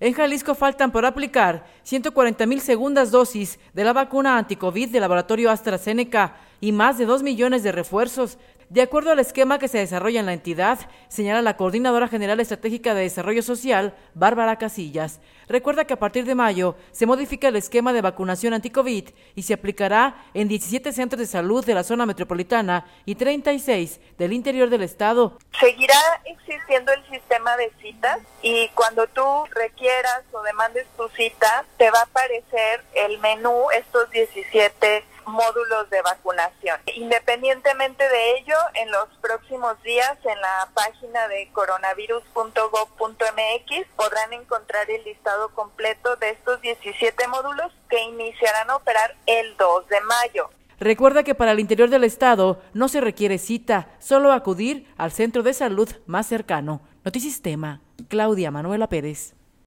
En Jalisco faltan por aplicar 140,000 segundas dosis de la vacuna anticovid del laboratorio AstraZeneca y más de 2 millones de refuerzos. De acuerdo al esquema que se desarrolla en la entidad, señala la Coordinadora General Estratégica de Desarrollo Social, Bárbara Casillas. Recuerda que a partir de mayo se modifica el esquema de vacunación anticovid y se aplicará en 17 centros de salud de la zona metropolitana y 36 del interior del estado. Seguirá existiendo el sistema de citas y cuando tú requieras o demandes tu cita, te va a aparecer el menú, estos 17 módulos de vacunación. Independientemente de ello, en los próximos días en la página de coronavirus.gov.mx podrán encontrar el listado completo de estos 17 módulos que iniciarán a operar el 2 de mayo. Recuerda que para el interior del estado no se requiere cita, solo acudir al centro de salud más cercano. Notisistema, Claudia Manuela Pérez.